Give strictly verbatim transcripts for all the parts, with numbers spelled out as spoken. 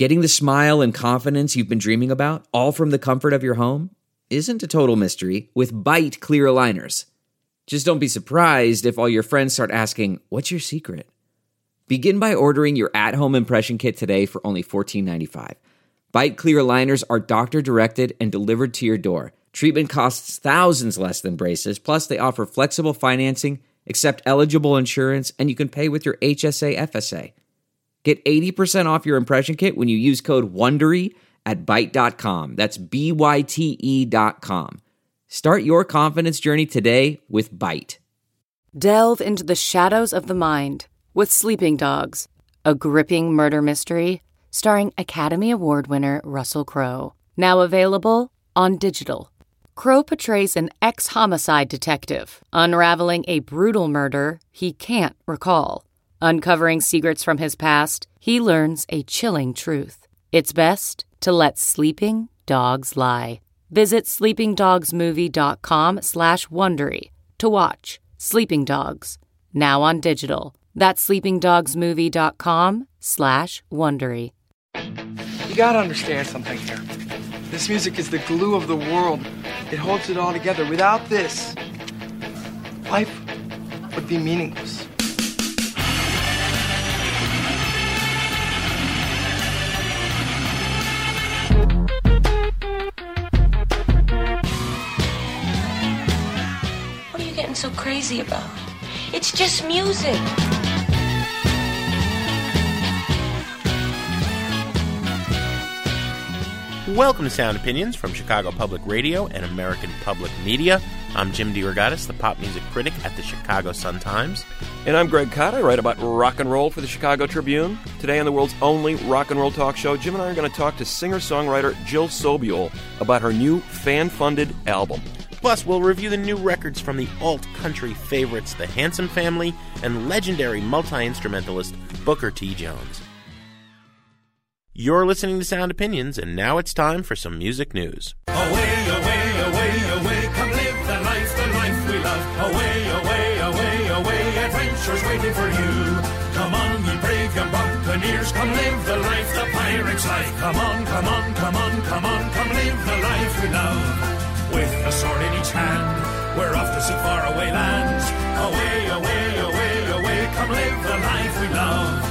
Getting the smile and confidence you've been dreaming about, all from the comfort of your home, isn't a total mystery with Byte clear aligners. Just don't be surprised if all your friends start asking, "What's your secret?" Begin by ordering your at-home impression kit today for only fourteen ninety-five. Byte clear aligners are doctor-directed and delivered to your door. Treatment costs thousands less than braces, plus they offer flexible financing, accept eligible insurance, and you can pay with your H S A F S A. Get eighty percent off your impression kit when you use code WONDERY at byte dot com. That's B Y T E dot com. Start your confidence journey today with Byte. Delve into the shadows of the mind with Sleeping Dogs, a gripping murder mystery starring Academy Award winner Russell Crowe. Now available on digital. Crowe portrays an ex-homicide detective unraveling a brutal murder he can't recall. Uncovering secrets from his past, he learns a chilling truth. It's best to let sleeping dogs lie. Visit sleepingdogsmovie.com slash Wondery to watch Sleeping Dogs, now on digital. That's sleepingdogsmovie.com slash Wondery. You gotta understand something here. This music is the glue of the world. It holds it all together. Without this, life would be meaningless. What are you getting so crazy about? It's just music. Welcome to Sound Opinions from Chicago Public Radio and American Public Media. I'm Jim DeRogatis, the pop music critic at the Chicago Sun-Times. And I'm Greg Cotta. I write about rock and roll for the Chicago Tribune. Today on the world's only rock and roll talk show, Jim and I are going to talk to singer-songwriter Jill Sobule about her new fan-funded album. Plus, we'll review the new records from the alt-country favorites, the Handsome Family, and legendary multi-instrumentalist Booker T. Jones. You're listening to Sound Opinions, and now it's time for some music news. Away, away, away, away, come live the life, the life we love. Away, away, away, away, adventure's waiting for you. Come on, ye brave young buccaneers, come live the life, the pirate's life. Come on, come on, come on, come on, come live the life we love. With a sword in each hand, we're off to see faraway lands. Away, away, away, away, come live the life we love.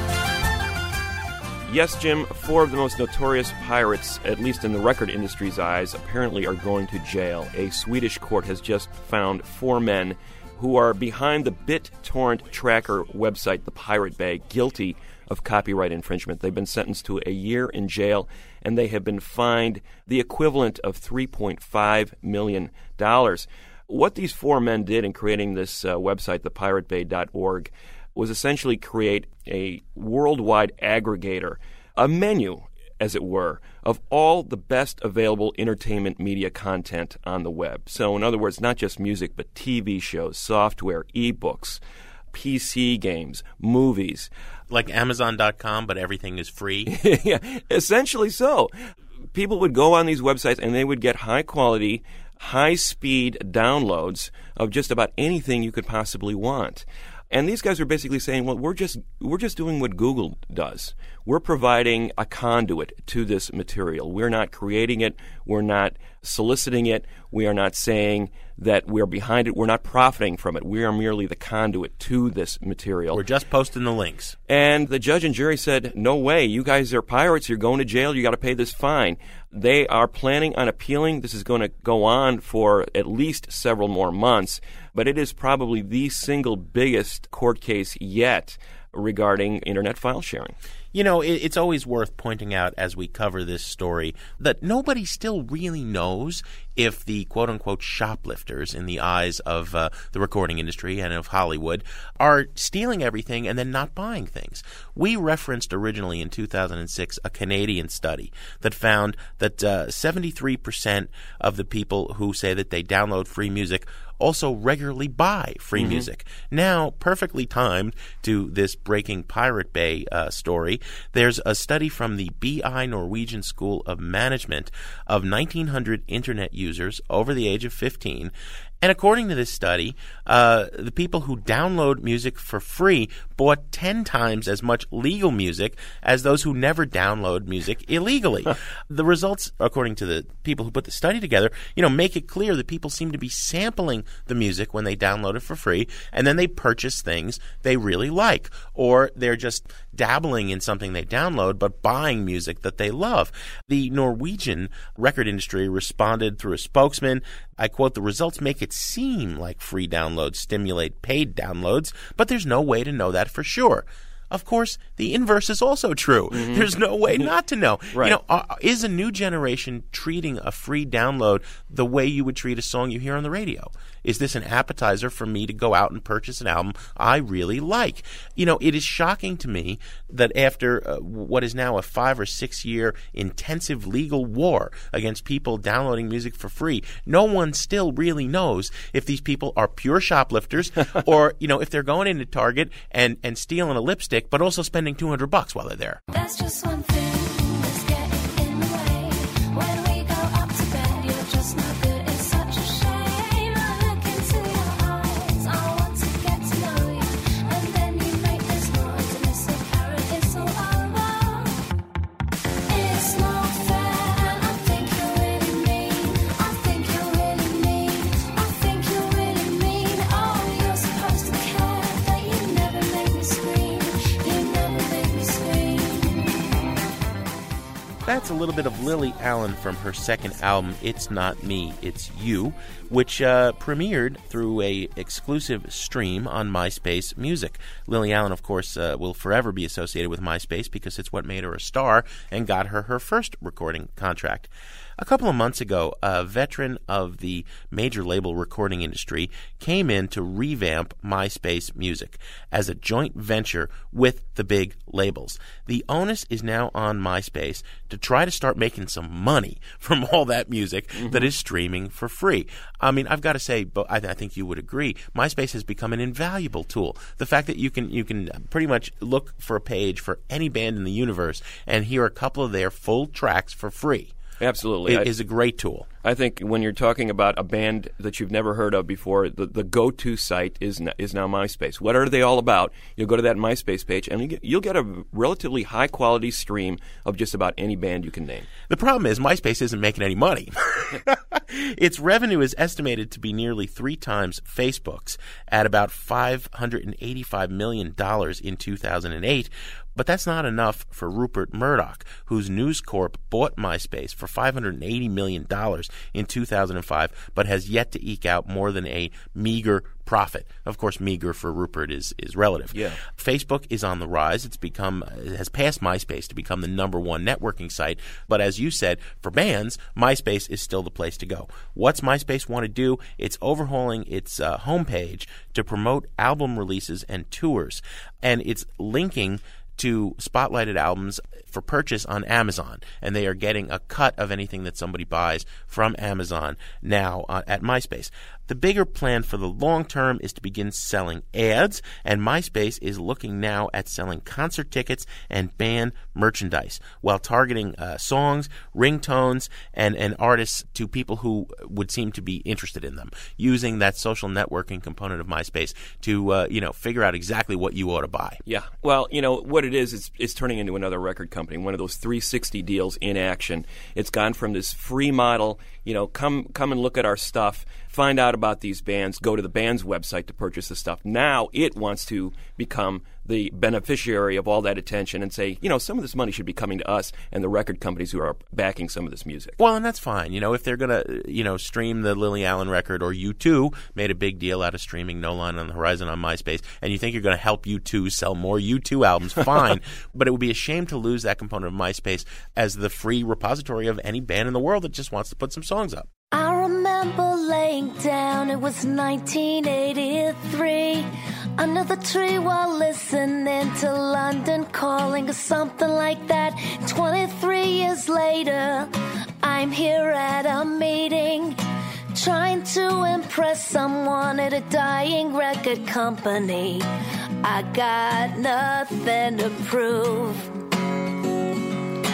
Yes, Jim, four of the most notorious pirates, at least in the record industry's eyes, apparently are going to jail. A Swedish court has just found four men who are behind the BitTorrent tracker website, the Pirate Bay, guilty of copyright infringement. They've been sentenced to a year in jail, and they have been fined the equivalent of three point five million dollars. What these four men did in creating this uh, website, the pirate bay dot org, was essentially create a worldwide aggregator, a menu, as it were, of all the best available entertainment media content on the web. So, in other words, not just music, but T V shows, software, ebooks, P C games, movies. Like Amazon dot com, but everything is free? Yeah, essentially so. People would go on these websites and they would get high-quality, high-speed downloads of just about anything you could possibly want. And these guys are basically saying, well, we're just we're just doing what Google does. We're providing a conduit to this material. We're not creating it. We're not soliciting it. We are not saying that we're behind it. We're not profiting from it. We are merely the conduit to this material. We're just posting the links. And the judge and jury said, no way. You guys are pirates. You're going to jail. You got to pay this fine. They are planning on appealing. This is going to go on for at least several more months. But it is probably the single biggest court case yet regarding internet file sharing. You know, it's always worth pointing out as we cover this story that nobody still really knows if the quote-unquote shoplifters in the eyes of uh, the recording industry and of Hollywood are stealing everything and then not buying things. We referenced originally in two thousand six a Canadian study that found that uh, seventy-three percent of the people who say that they download free music also regularly buy free mm-hmm. music. Now, perfectly timed to this breaking Pirate Bay uh, story, there's a study from the B I Norwegian School of Management of nineteen hundred internet users over the age of fifteen, And according to this study, uh, the people who download music for free bought ten times as much legal music as those who never download music illegally. The results, according to the people who put the study together, you know, make it clear that people seem to be sampling the music when they download it for free, and then they purchase things they really like, or they're just dabbling in something they download but buying music that they love. The Norwegian record industry responded through a spokesman. I quote, "The results make it seem like free downloads stimulate paid downloads, but there's no way to know that for sure." Of course, the inverse is also true. Mm-hmm. There's no way not to know. Right. You know, uh, is a new generation treating a free download the way you would treat a song you hear on the radio? Is this an appetizer for me to go out and purchase an album I really like? You know, it is shocking to me that after uh, what is now a five or six year intensive legal war against people downloading music for free, no one still really knows if these people are pure shoplifters or, you know, if they're going into Target and, and stealing a lipstick but also spending two hundred bucks while they're there. That's just one thing that's getting in the way. When we go up to bed, you're just not good. It's such a shame. I look into your eyes. I want to get to know you. And then you make this noise and it's apparent it's all over. It's not fair and I think you're really mean. I think you're really mean. I think you're really mean. Oh, you're supposed to care that you never make me scream. You never make me scream. That's a little bit of Lily Allen from her second album, It's Not Me, It's You, which uh, premiered through a exclusive stream on MySpace Music. Lily Allen, of course, uh, will forever be associated with MySpace because it's what made her a star and got her her first recording contract. A couple of months ago, a veteran of the major label recording industry came in to revamp MySpace Music as a joint venture with the big labels. The onus is now on MySpace to try to start making some money from all that music mm-hmm. that is streaming for free. I mean, I've got to say, but I, th- I think you would agree, MySpace has become an invaluable tool. The fact that you can you can pretty much look for a page for any band in the universe and hear a couple of their full tracks for free. Absolutely. It I, is a great tool. I think when you're talking about a band that you've never heard of before, the, the go-to site is n- is now MySpace. What are they all about? You'll go to that MySpace page, and you get, you'll get a relatively high-quality stream of just about any band you can name. The problem is MySpace isn't making any money. Its revenue is estimated to be nearly three times Facebook's at about five hundred eighty-five million dollars in two thousand eight. But that's not enough for Rupert Murdoch, whose News Corp bought MySpace for five hundred eighty million dollars in two thousand five, but has yet to eke out more than a meager profit. Of course, meager for Rupert is, is relative. Yeah. Facebook is on the rise. It's become it has passed MySpace to become the number one networking site. But as you said, for bands, MySpace is still the place to go. What's MySpace want to do? It's overhauling its uh, homepage to promote album releases and tours, and it's linking to spotlighted albums for purchase on Amazon, and they are getting a cut of anything that somebody buys from Amazon now uh, at MySpace. The bigger plan for the long term is to begin selling ads, and MySpace is looking now at selling concert tickets and band merchandise while targeting uh, songs, ringtones, and, and artists to people who would seem to be interested in them, using that social networking component of MySpace to uh, you know figure out exactly what you ought to buy. Yeah. Well, you know, what it is, it's, it's turning into another record company, one of those three sixty deals in action. It's gone from this free model, you know, come come and look at our stuff, find out about these bands, go to the band's website to purchase the stuff. Now it wants to become the beneficiary of all that attention and say, you know, some of this money should be coming to us and the record companies who are backing some of this music. Well, and that's fine. You know, if they're going to, you know, stream the Lily Allen record, or U two made a big deal out of streaming No Line on the Horizon on MySpace, and you think you're going to help U two sell more U two albums, fine. But it would be a shame to lose that component of MySpace as the free repository of any band in the world that just wants to put some songs up. I remember laying down, it was nineteen eighty-three, under the tree while listening to London Calling or something like that. twenty-three years later, I'm here at a meeting, trying to impress someone at a dying record company. I got nothing to prove.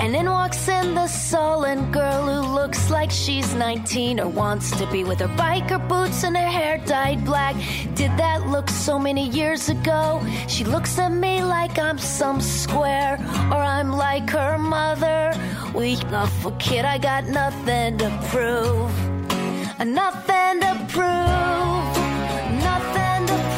And in walks in the sullen girl who looks like she's nineteen or wants to be, with her biker boots and her hair dyed black. Did that look so many years ago? She looks at me like I'm some square, or I'm like her mother. Weak enough a kid, I got nothing to prove. Nothing to prove. Nothing to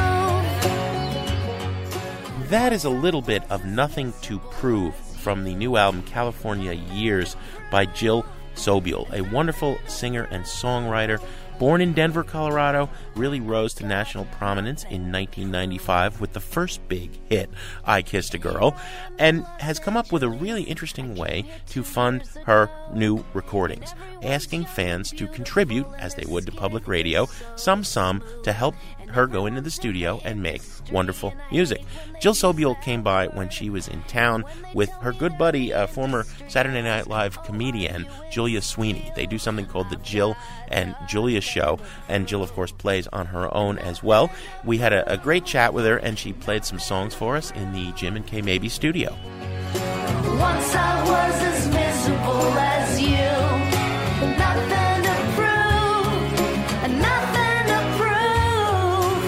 prove. That is a little bit of Nothing to Prove from the new album California Years by Jill Sobule, a wonderful singer and songwriter. Born in Denver, Colorado, really rose to national prominence in nineteen ninety-five with the first big hit, I Kissed a Girl, and has come up with a really interesting way to fund her new recordings, asking fans to contribute, as they would to public radio, some sum to help her go into the studio and make wonderful music. Jill Sobule came by when she was in town with her good buddy, uh, former Saturday Night Live comedian Julia Sweeney. They do something called the Jill and Julia Show, and Jill, of course, plays on her own as well. We had a, a great chat with her, and she played some songs for us in the Jim and Kay Mabie studio. Once I was as miserable as you. Nothing to prove. Nothing to prove.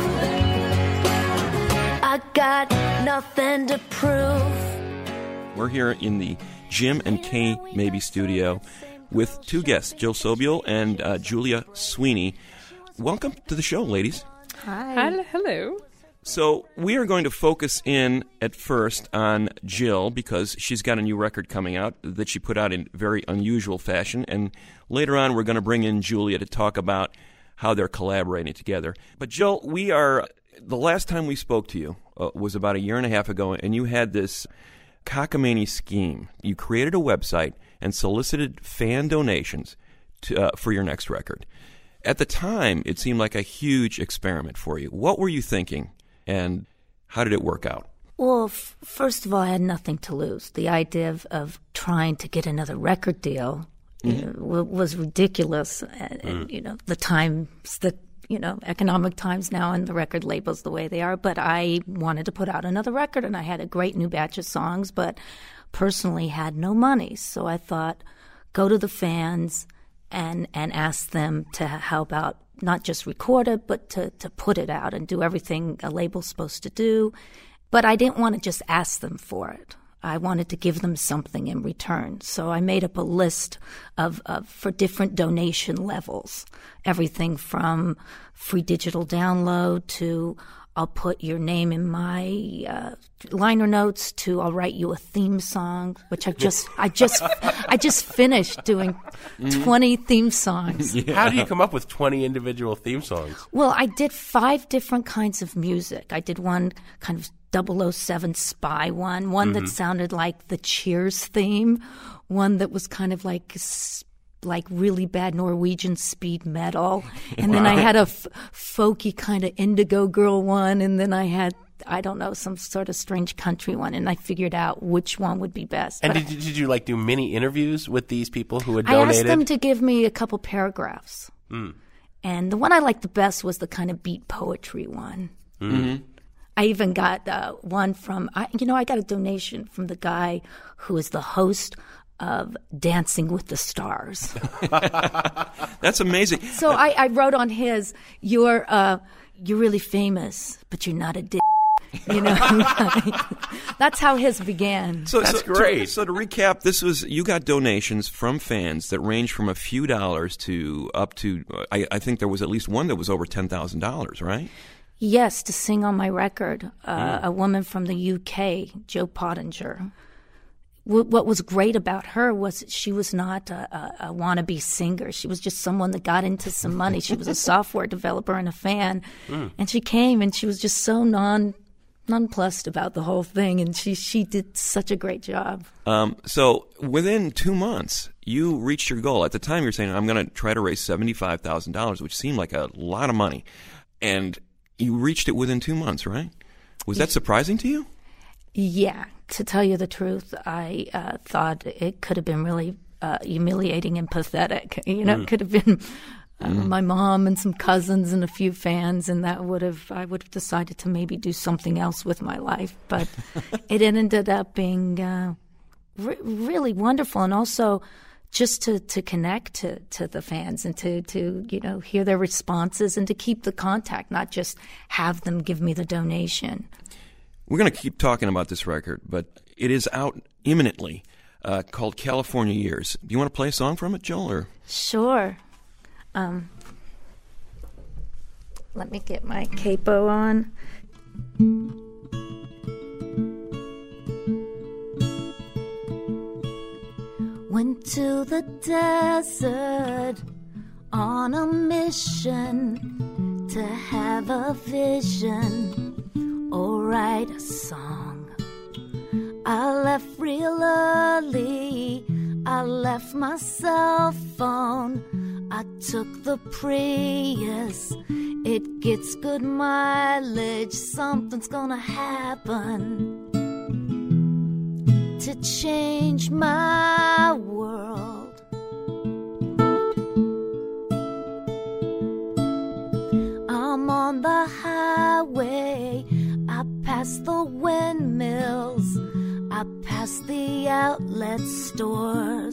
I got nothing to prove. We're here in the Jim and Kay Mabie studio with two guests, Jill Sobule and uh, Julia Sweeney. Welcome to the show, ladies. Hi. Hello. So we are going to focus in at first on Jill because she's got a new record coming out that she put out in very unusual fashion. And later on, we're going to bring in Julia to talk about how they're collaborating together. But Jill, we are, the last time we spoke to you uh, was about a year and a half ago, and you had this cockamamie scheme. You created a website and solicited fan donations to, uh, for your next record. At the time, it seemed like a huge experiment for you. What were you thinking, and how did it work out? Well, f- first of all, I had nothing to lose. The idea of, of trying to get another record deal mm-hmm. you know, w- was ridiculous. And, and mm. you know, the times that, you know, economic times now and the record labels the way they are. But I wanted to put out another record, and I had a great new batch of songs, but personally had no money. So I thought, go to the fans and and ask them to help out, not just record it, but to, to put it out and do everything a label's supposed to do. But I didn't want to just ask them for it. I wanted to give them something in return. So I made up a list of, of for different donation levels, everything from free digital download to I'll put your name in my uh, liner notes to I'll write you a theme song, which I just I just I just finished doing twenty theme songs. Yeah. How do you come up with twenty individual theme songs? Well, I did five different kinds of music. I did one kind of double oh seven spy one, one mm-hmm. that sounded like the Cheers theme, one that was kind of like like really bad Norwegian speed metal, and wow. then I had a f- folky kind of Indigo Girl one, and then I had, I don't know, some sort of strange country one, and I figured out which one would be best. And but did, did you like do mini interviews with these people who had I donated? I asked them to give me a couple paragraphs, mm. and the one I liked the best was the kind of beat poetry one. Mm-hmm. I even got uh, one from, I, you know, I got a donation from the guy who is the host of Dancing with the Stars. That's amazing. So I, I wrote on his, you're uh, you're really famous, but you're not a dick. You know, that's how his began. So, that's so, great. So, so to recap, this was you got donations from fans that range from a few dollars to up to, I, I think there was at least one that was over ten thousand dollars, right? Yes, to sing on my record. Uh, mm. A woman from the U K, Jo Pottinger. What was great about her was she was not a, a, a wannabe singer. She was just someone that got into some money. She was a software developer and a fan. Mm. And she came and she was just so non nonplussed about the whole thing. And she, she did such a great job. Um, so within two months, you reached your goal. At the time, you were saying, I'm going to try to raise seventy-five thousand dollars, which seemed like a lot of money. And you reached it within two months, right? Was that surprising to you? Yeah. To tell you the truth, I uh, thought it could have been really uh, humiliating and pathetic. You know, mm. it could have been uh, mm. my mom and some cousins and a few fans, and that would have I would have decided to maybe do something else with my life. But it ended up being uh, re- really wonderful, and also just to, to connect to, to the fans and to, to, you know, hear their responses and to keep the contact, not just have them give me the donation. We're going to keep talking about this record, but it is out imminently, uh, called California Years. Do you want to play a song from it, Joel? Or? Sure. Um, let me get my capo on. Went to the desert on a mission to have a vision or write a song. I left real early, I left my cell phone, I took the Prius, it gets good mileage, something's gonna happen to change my world. I'm on the highway, I pass the windmills, I pass the outlet stores.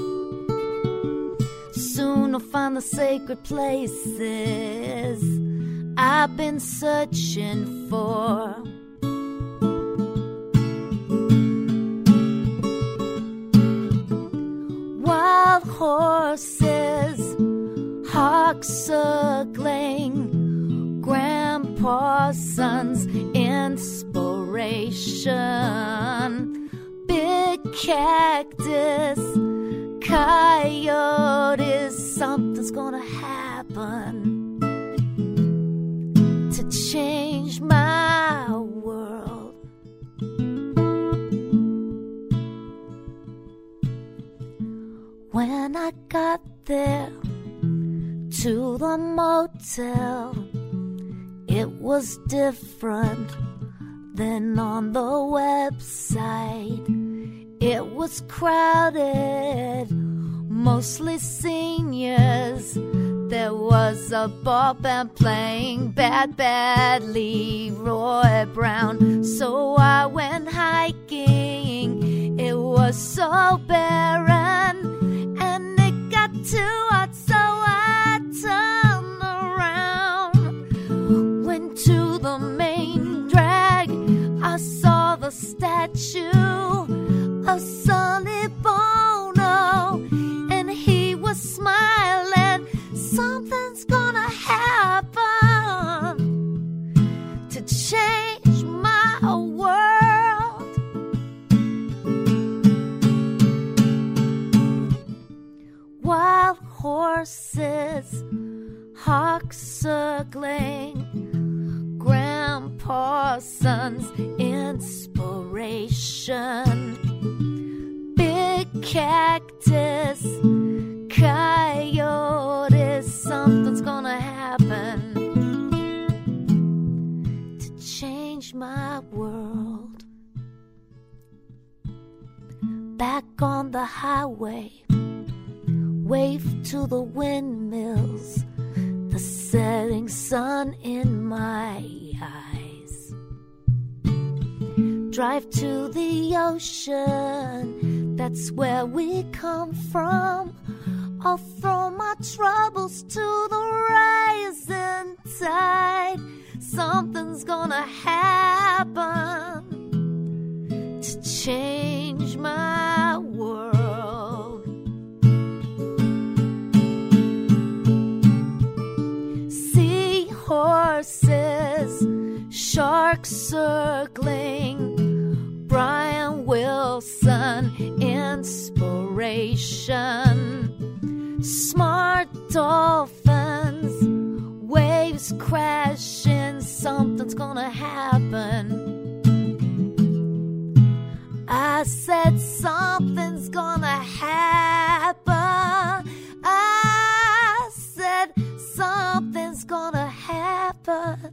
Soon I'll find the sacred places I've been searching for. Wild horses, hawks circling, grandpa's son's inspiration. Big cactus, coyotes, something's gonna happen to change my world. When I got there to the motel, it was different than on the website. It was crowded, mostly seniors. There was a ball band playing Bad Bad Leroy Brown. So I went hiking, it was so barren, and it got too hot, so I turned around. Went to the main drag, I saw the statue of Sonny Bono, and he was smiling. Something's gonna happen to change my world. Wild horses, hawks circling, grandpa's son's inspiration. Big cactus, coyotes, something's gonna happen to change my world. Back on the highway, wave to the windmills, the setting sun in my eyes. Drive to the ocean, that's where we come from. I'll throw my troubles to the rising tide. Something's gonna happen to change my world. Seahorses, sharks circling, Brian Wilson inspiration. Smart dolphins, waves crashing, something's gonna happen. I said something's gonna happen. I said something's gonna happen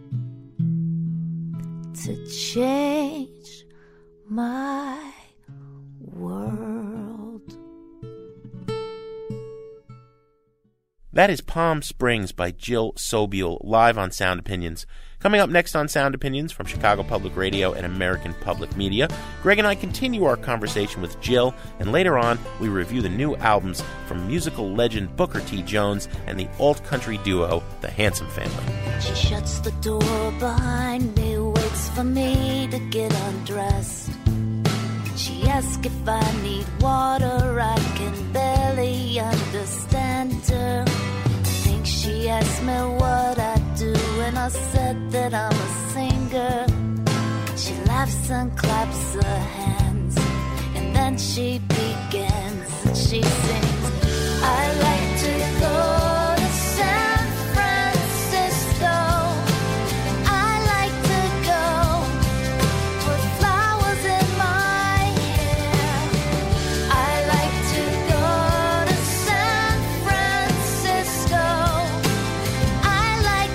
to change my world. That is Palm Springs by Jill Sobule, live on Sound Opinions. Coming up next on Sound Opinions from Chicago Public Radio and American Public Media, Greg and I continue our conversation with Jill, and later on, we review the new albums from musical legend Booker T. Jones and the alt-country duo, the Handsome Family. She shuts the door behind me, waits for me to get undressed. She asks if I need water, I can barely understand her. I think she asked me what I do, and I said that I'm a singer. She laughs and claps her hands, and then she begins, and she sings, I like to go to San Francisco. I like to go put flowers in my hair. I like to go to San Francisco. I like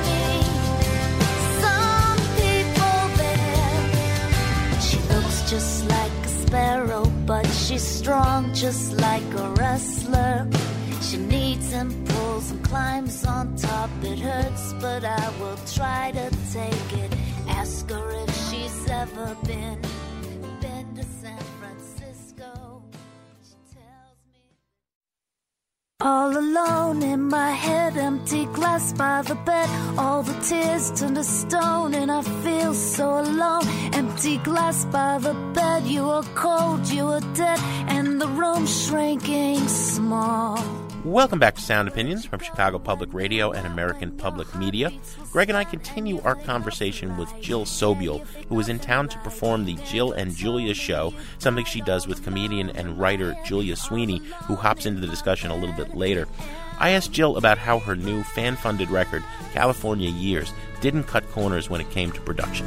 to meet some people there. She looks just like a sparrow, but she's strong just like a wrestler. She needs and pulls and climbs on top. It hurts, but I will try to take it. Ask her if she's ever been, been to San Francisco. She tells me. All alone in my head, empty glass by the bed. All the tears turn to stone and I feel so alone. Empty glass by the bed, you are cold, you are dead, and the room shrinking small. Welcome back to Sound Opinions from Chicago Public Radio and American Public Media. Greg and I continue our conversation with Jill Sobule, who is in town to perform the Jill and Julia show, something she does with comedian and writer Julia Sweeney, who hops into the discussion a little bit later. I asked Jill about how her new fan-funded record, California Years, didn't cut corners when it came to production.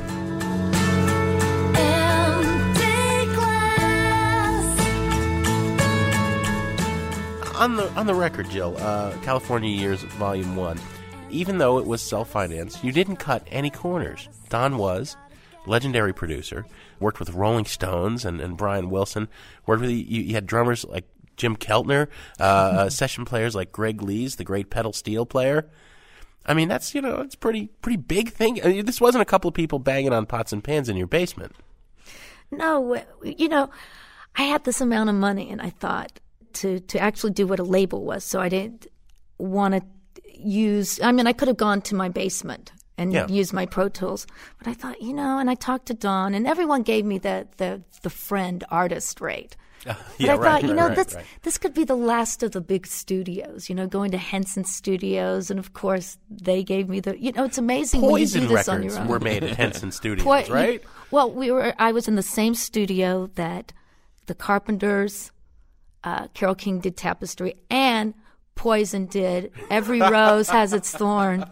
On the on the record, Jill, uh, California Years Volume one, even though it was self-financed, you didn't cut any corners. Don Was, legendary producer, worked with Rolling Stones and, and Brian Wilson, worked with, you, you had drummers like Jim Keltner, uh, session players like Greg Lees, the great pedal steel player. I mean, that's, you know, it's a pretty, pretty big thing. I mean, this wasn't a couple of people banging on pots and pans in your basement. No, you know, I had this amount of money, and I thought, to to actually do what a label was. So I didn't want to use, I mean, I could have gone to my basement and Yeah. used my Pro Tools. But I thought, you know, and I talked to Don, and everyone gave me the the, the friend artist rate. Uh, But yeah, I right, thought, you right, know, right, this right. this could be the last of the big studios, you know, going to Henson Studios. And, of course, they gave me the, you know, it's amazing when you Poison do this on records your own. were made at Henson Studios, Poi- right? Well, we were. I was in the same studio that the Carpenters, uh, Carole King did Tapestry, and Poison did Every Rose Has Its Thorn.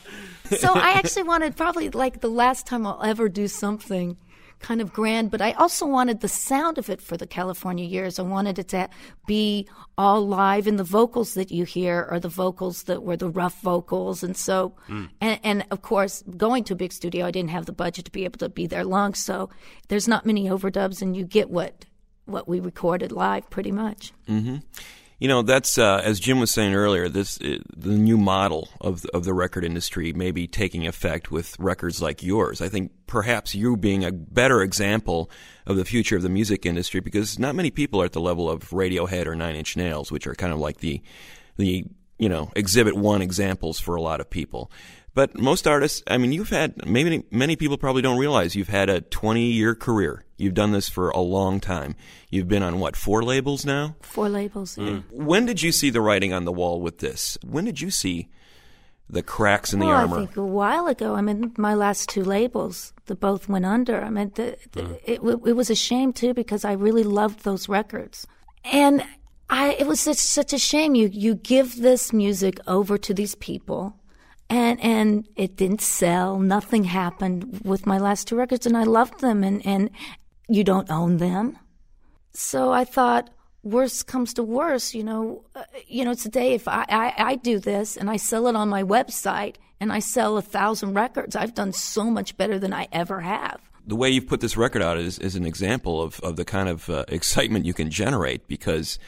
So I actually wanted probably like the last time I'll ever do something kind of grand, but I also wanted the sound of it for the California Years. I wanted it to be all live, and the vocals that you hear are the vocals that were the rough vocals. And so, Mm. and, and of course, going to a big studio, I didn't have the budget to be able to be there long, so there's not many overdubs, and you get what what we recorded live pretty much. Mm-hmm. You know, that's uh, as Jim was saying earlier. This uh, the new model of of the record industry may be taking effect with records like yours. I think perhaps you being a better example of the future of the music industry, because not many people are at the level of Radiohead or Nine Inch Nails, which are kind of like the the you know exhibit one examples for a lot of people. But most artists, I mean, you've had, maybe many people probably don't realize you've had a twenty-year career. You've done this for a long time. You've been on, what, four labels now? Four labels, yeah. When did you see the writing on the wall with this? When did you see the cracks in the well, armor? I think a while ago. I mean, my last two labels, they both went under. I mean, the, the, Mm. it, it was a shame, too, because I really loved those records. And I, it was such, such a shame. You, you give this music over to these people, and and it didn't sell. Nothing happened with my last two records, and I loved them, and, and you don't own them. So I thought, worst comes to worst, you know, uh, you know, today if I, I, I do this and I sell it on my website and I sell a thousand records, I've done so much better than I ever have. The way you've put this record out is, is an example of, of the kind of uh, excitement you can generate, because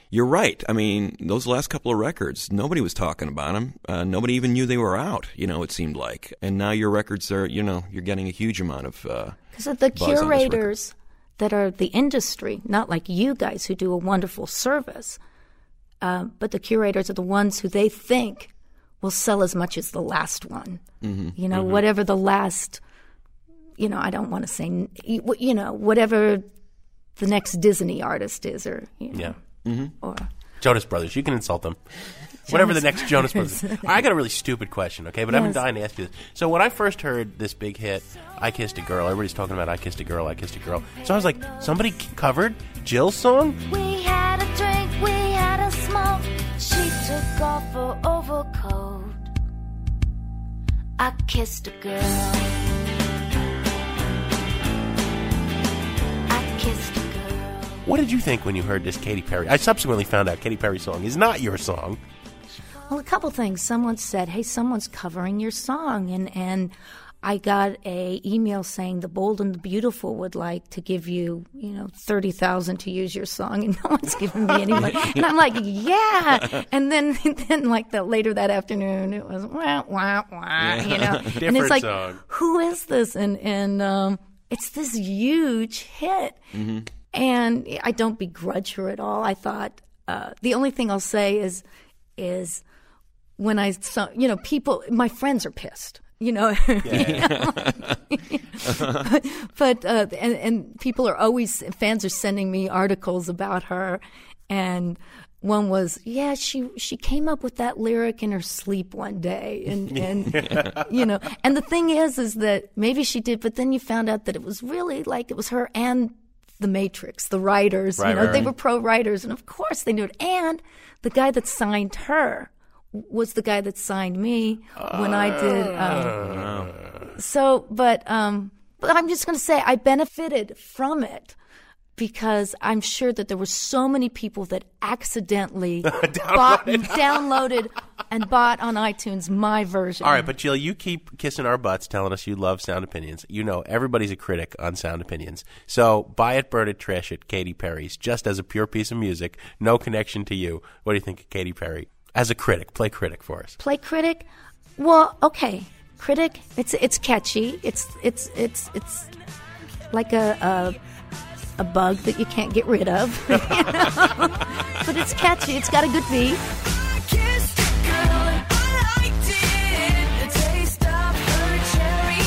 you're right. I mean, those last couple of records, nobody was talking about them. Uh, nobody even knew they were out, you know, it seemed like. And now your records are, you know, you're getting a huge amount of uh, Because of the buzz on this record. curators that are the industry, not like you guys who do a wonderful service, uh, but the curators are the ones who they think will sell as much as the last one. Mm-hmm. You know, Mm-hmm. whatever the last, you know, I don't want to say, you know, whatever the next Disney artist is, or, you know, Yeah. Mm-hmm. or Jonas Brothers. You can insult them. Whatever the next Jonas Brothers. I got a really stupid question, okay? But I've been Yes. dying to ask you this. So when I first heard this big hit, I Kissed a Girl, everybody's talking about I Kissed a Girl, I Kissed a Girl. So I was like, somebody c- covered Jill's song? We had a drink, we had a smoke. She took off her overcoat. I kissed a girl. I kissed a girl. What did you think when you heard this Katy Perry? I subsequently found out Katy Perry's song is not your song. Well, a couple things. Someone said, "Hey, someone's covering your song," and and I got a email saying the Bold and the Beautiful would like to give you, you know, thirty thousand to use your song, and no one's giving me any money. And I'm like, yeah. And then then like that later that afternoon, it was wah wah wah, you know. and Different it's like, song. who is this? And and um, it's this huge hit. Mm-hmm. And I don't begrudge her at all. I thought uh, the only thing I'll say is is. When I saw, you know, people, my friends are pissed, you know. Yeah. but but uh, and, and people are always, fans are sending me articles about her. And one was, yeah, she she came up with that lyric in her sleep one day. And, and you know, and the thing is, is that maybe she did, but then you found out that it was really like it was her and the Matrix, the writers, Right, you know, right, they right. were pro writers. And of course they knew it. And the guy that signed her was the guy that signed me when I did. Um, so, but um, but I'm just going to say I benefited from it because I'm sure that there were so many people that accidentally bought, downloaded and bought on iTunes my version. All right, but Jill, you keep kissing our butts telling us you love Sound Opinions. You know, everybody's a critic on Sound Opinions. So buy it, burn it, trash it, Katy Perry's, just as a pure piece of music, no connection to you. What do you think of Katy Perry? As a critic, play critic for us. Play critic? Well, okay. Critic, it's it's catchy. It's it's it's it's like a a, a bug that you can't get rid of. You know? But it's catchy. It's got a good beat. I kissed a girl and I liked it. The taste of her cherry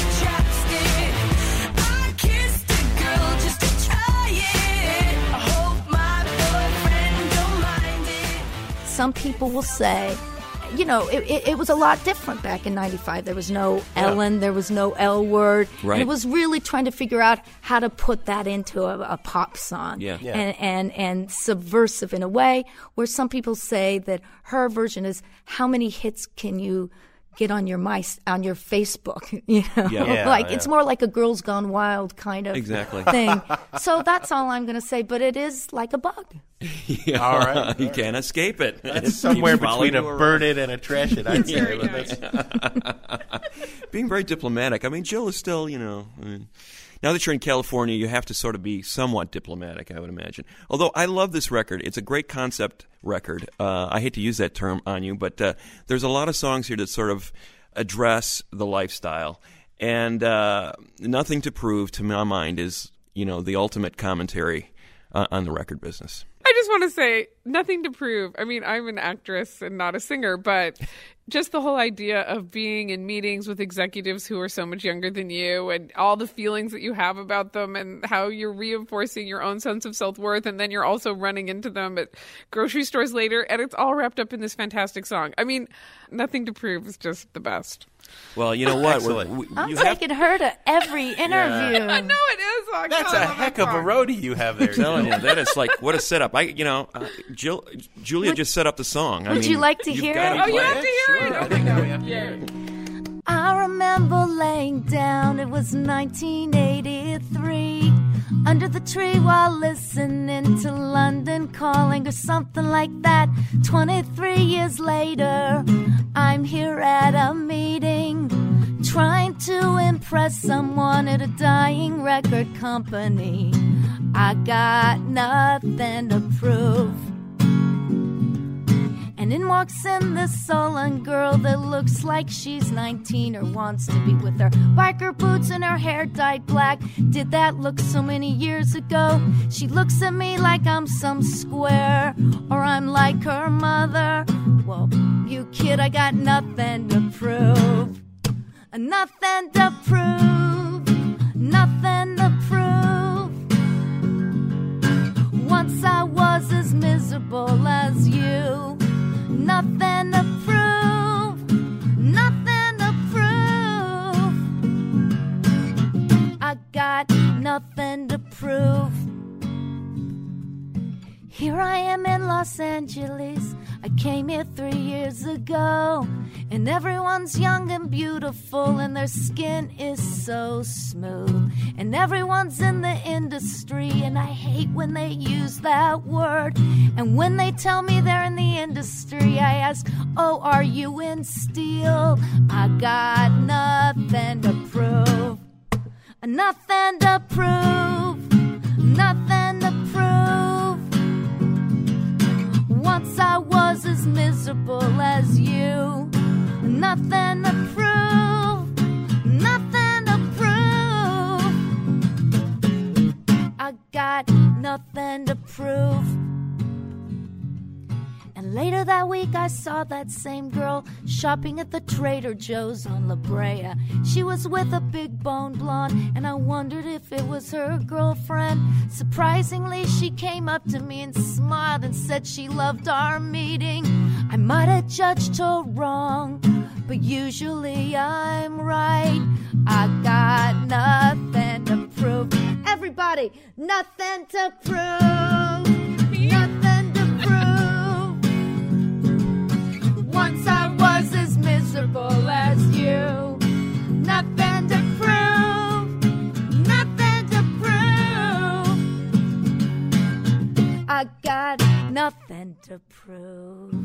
chapstick. I kissed a girl just to try it. I hope my boyfriend don't mind it. Some people will say, you know, it, it, it was a lot different back in ninety-five. There was no Ellen, there was no L word. Right. And it was really trying to figure out how to put that into a, a pop song. Yeah. Yeah. And, and, and subversive in a way where some people say that her version is how many hits can you get on your my, on your Facebook, you know? Yeah. Yeah, like yeah. it's more like a Girls Gone Wild kind of Exactly. thing. So that's all I'm going to say, but it is like a bug. Yeah. All right. You can't escape it. It That's keeps somewhere following between a you around. burn it and a trash it, I'd say. But that's- Being very diplomatic. I mean, Jill is still, you know, I mean, now that you're in California, you have to sort of be somewhat diplomatic, I would imagine. Although I love this record. It's a great concept record. Uh, I hate to use that term on you, but uh, there's a lot of songs here that sort of address the lifestyle. And uh, Nothing to Prove, to my mind, is, you know, the ultimate commentary uh, on the record business. I just want to say, nothing to prove. I mean, I'm an actress and not a singer, but just the whole idea of being in meetings with executives who are so much younger than you and all the feelings that you have about them and how you're reinforcing your own sense of self-worth, and then you're also running into them at grocery stores later, and it's all wrapped up in this fantastic song. I mean, Nothing to Prove is just the best. Well, you know what? We're- Excellent. we- I'm you have taking her to every interview. I know it is. Oh, That's God, I a love heck that of a song. roadie you have there. I'm telling Jill. you, that is like, what a setup. I, you know, uh, Jill, Julia just set up the song. I would mean, you like to you've hear gotta it? Oh, you play have to hear it? Sure. Oh, my God. Yeah. I remember laying down, it was nineteen eighty-three, under the tree while listening to London Calling or something like that. twenty-three years later, I'm here at a meeting, trying to impress someone at a dying record company. I got nothing to prove. And in walks in this sullen girl that looks like she's nineteen or wants to be, with her biker boots and her hair dyed black. Did that look so many years ago? She looks at me like I'm some square, or I'm like her mother. Well, you kid, I got nothing to prove. Nothing to prove. Nothing to prove. Once I was as miserable as you. Nothing to prove. Nothing to prove. I got nothing to prove. Here I am in Los Angeles. I came here three years ago, and everyone's young and beautiful, and their skin is so smooth. And everyone's in the industry, and I hate when they use that word. And when they tell me they're in the industry, I ask, oh, are you in steel? I got nothing to prove. Nothing to prove. Nothing to prove. Once I was as miserable as you. Nothing to prove. Nothing to prove. I got nothing to prove. And later that week I saw that same girl shopping at the Trader Joe's on La Brea. She was with a big bone blonde, and I wondered if it was her girlfriend. Surprisingly, she came up to me and smiled and said she loved our meeting. I might have judged her wrong, but usually I'm right. I got nothing to prove. Everybody, nothing to prove. Nothing to prove. Once I was as miserable as you. Nothing to prove. Nothing to prove. I got nothing to prove.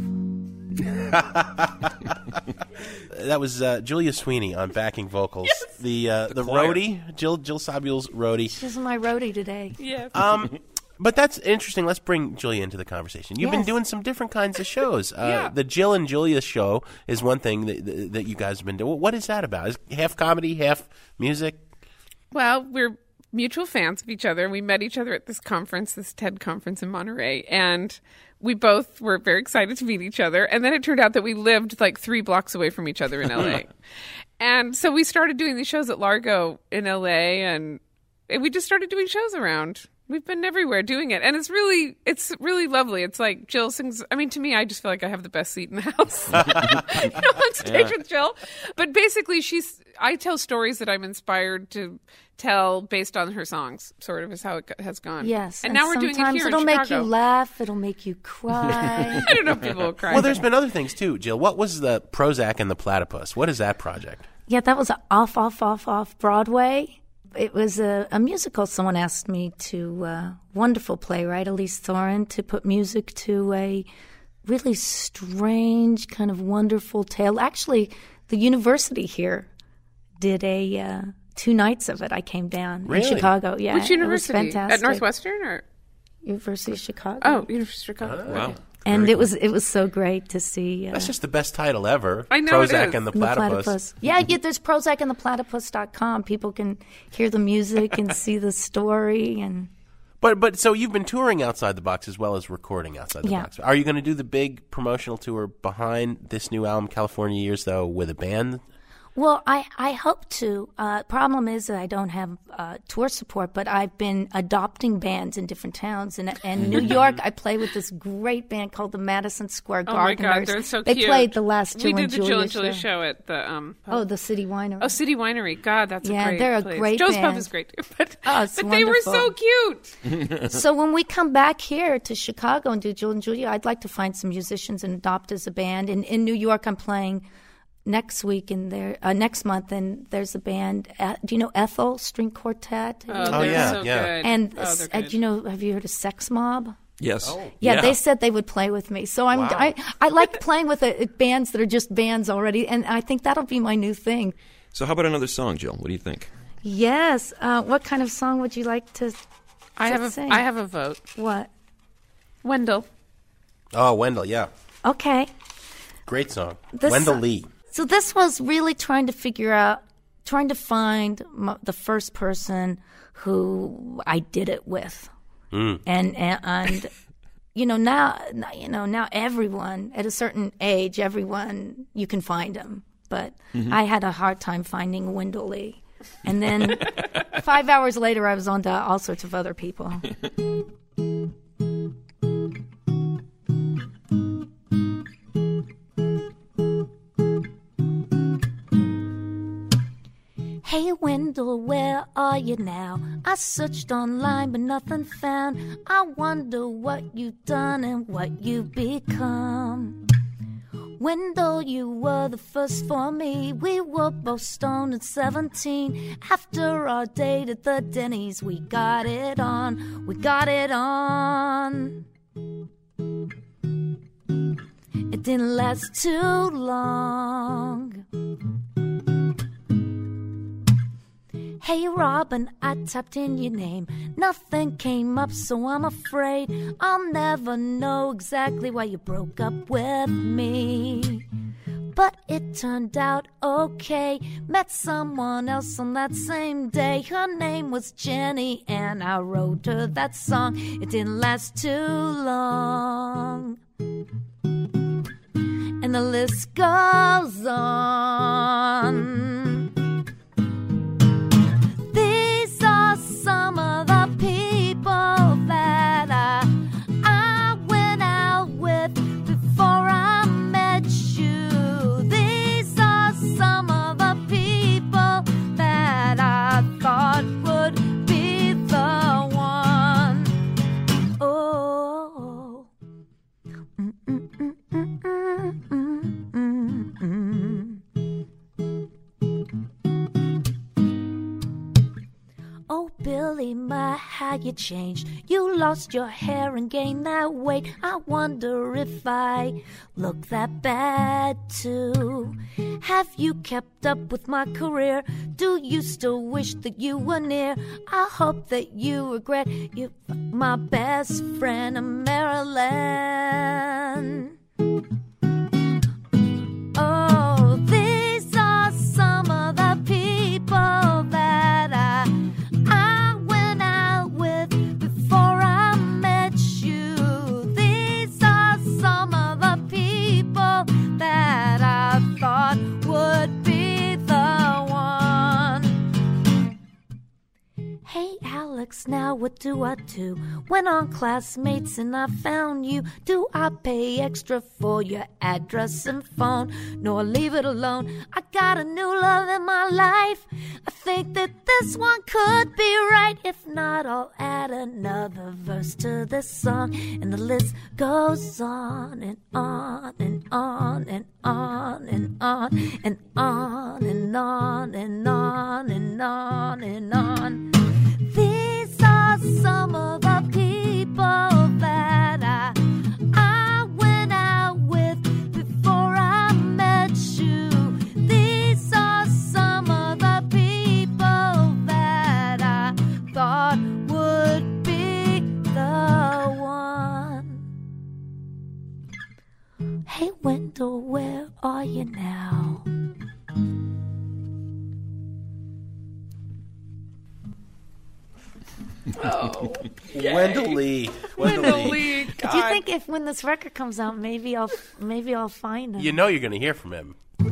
That was uh, Julia Sweeney on backing vocals. Yes. The uh, the, the roadie, Jill Jill Sabuel's roadie. She's my roadie today. Yes. Um, but that's interesting. Let's bring Julia into the conversation. You've Yes. been doing some different kinds of shows. Uh, Yeah. The Jill and Julia show is one thing that that that you guys have been doing. What is that about? Is it half comedy, half music? Well, we're mutual fans of each other. We met each other at this conference, this TED conference in Monterey, and we both were very excited to meet each other. And then it turned out that we lived like three blocks away from each other in L A. And so we started doing these shows at Largo in L A, and we just started doing shows around. We've been everywhere doing it, and it's really, it's really lovely. It's like Jill sings. I mean, to me, I just feel like I have the best seat in the house, you know, on stage Yeah. with Jill. But basically, she's. I tell stories that I'm inspired to tell based on her songs. Sort of is how it has gone. Yes. and, now we're doing it sometimes here it'll in make Chicago. you laugh. It'll make you cry. I don't know if people will cry. Well, there's been other things too, Jill. What was the Prozac and the Platypus? What is that project? Yeah, that was off, off, off, off Broadway. It was a, a musical. Someone asked me to, uh, wonderful playwright, Elise Thorin, to put music to a really strange, kind of wonderful tale. Actually, the university here did a uh, two nights of it. I came down Really? in Chicago. Yeah, Which university? It was fantastic. At Northwestern or? University of Chicago. Oh, University of Chicago. Wow. and Very it was it was so great to see. Uh, That's just the best title ever. I know it Prozac is. and the and the Platypus. Yeah, yeah, there's Prozac and the Platypus dot com. People can hear the music and see the story. And But but so you've been touring outside the box as well as recording outside the Yeah. box. Are you going to do the big promotional tour behind this new album, California Years, though, with a band? well, I, I hope to. Uh, problem is that I don't have uh, tour support, but I've been adopting bands in different towns. And in New York, I play with this great band called the Madison Square Oh my Gardeners. God, they're so they cute. played the last Jill We did and the Julia Jill and Julia show. show at the um. Oh, the City Winery. Oh, City Winery. God, that's Yeah, a great they're a place. great Joe's Pub band. is great too, but, Oh, it's but they were so wonderful. cute. So when we come back here to Chicago and do Jill and Julia, I'd like to find some musicians and adopt as a band. And in New York, I'm playing next week and there uh, next month, and there's a band. Uh, do you know Ethel String Quartet? Oh, Oh, they're yeah, so yeah. good. And oh, uh, they're uh, good. do you know? Have you heard of Sex Mob? Yes. Yeah, they said they would play with me. So I'm Wow. I, I like playing with uh, bands that are just bands already, and I think that'll be my new thing. So how about another song, Jill? What do you think? Yes. Uh, what kind of song would you like to? I have a sing? I have a vote. What? Wendell. Oh, Wendell, yeah. Okay. Great song. This- Wendell Lee. So this was really trying to figure out, trying to find m- the first person who I did it with. Mm. And, and, and you know, now, you know, now everyone at a certain age, everyone, you can find them. But Mm-hmm. I had a hard time finding Wendell Lee. And then five hours later, I was on to all sorts of other people. Hey Wendell, where are you now? I searched online but nothing found. I wonder what you've done and what you've become. Wendell, you were the first for me. We were both stoned at seventeen. After our date at the Denny's, we got it on. We got it on. It didn't last too long. Hey Robin, I typed in your name. Nothing came up, so I'm afraid I'll never know exactly why you broke up with me. But it turned out okay. Met someone else on that same day. Her name was Jenny, and I wrote her that song. It didn't last too long. And the list goes on. Some of the people that I, I went out with before I met you. These are some of the people that I thought would be the one. Oh. Mm, mm, mm, mm, mm, mm, mm, mm. Oh, Billy, my, how you changed. You lost your hair and gained that weight. I wonder if I look that bad, too. Have you kept up with my career? Do you still wish that you were near? I hope that you regret you, my best friend, Marilyn. Oh, these are some of the people that I I went out with before I met you. These are some of the people that I thought would be the one. Hey Alex, now what do I do? Went on Classmates and I found you. Do I pay extra for your address and phone? No, I leave it alone. I got a new love in my life. I think that this one could be right. If not, I'll add another verse to this song. And the list goes on and on and on and on and on and on and on and on and on and on. These are some of the people that I I went out with before I met you. These are some of the people that I thought would be the one. Hey Wendell, where are you now? Oh, Wendell Lee. Wendell Lee. Do you think if when this record comes out, maybe I'll maybe I'll find him? You know you're going to hear from him.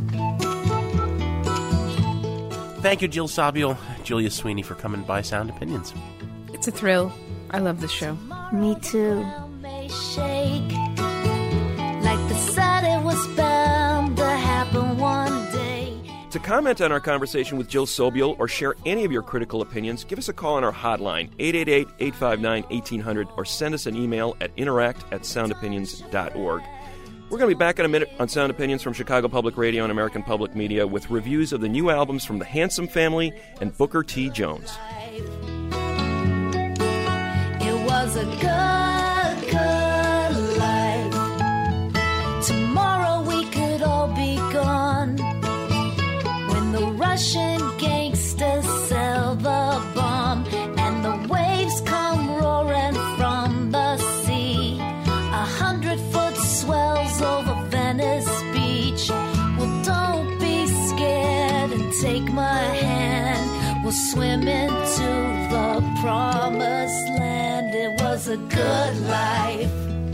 Thank you, Jill Sabiel, Julia Sweeney, for coming by Sound Opinions. It's a thrill. I love this show. Me too. May shake like the said it was bound to happen one day. To comment on our conversation with Jill Sabiel or share any of your critical opinions, give us a call on our hotline, eight eight eight, eight five nine, one eight hundred, or send us an email at interact at sound opinions dot org. We're going to be back in a minute on Sound Opinions from Chicago Public Radio and American Public Media with reviews of the new albums from the Handsome Family and Booker T. Jones. It was a good, good life. Tomorrow we could all be gone. When the Russian gangsters sell the bomb and the waves come roaring from the sea, a hundred foot swells over Venice Beach. swimming to the promised land. It was a good life.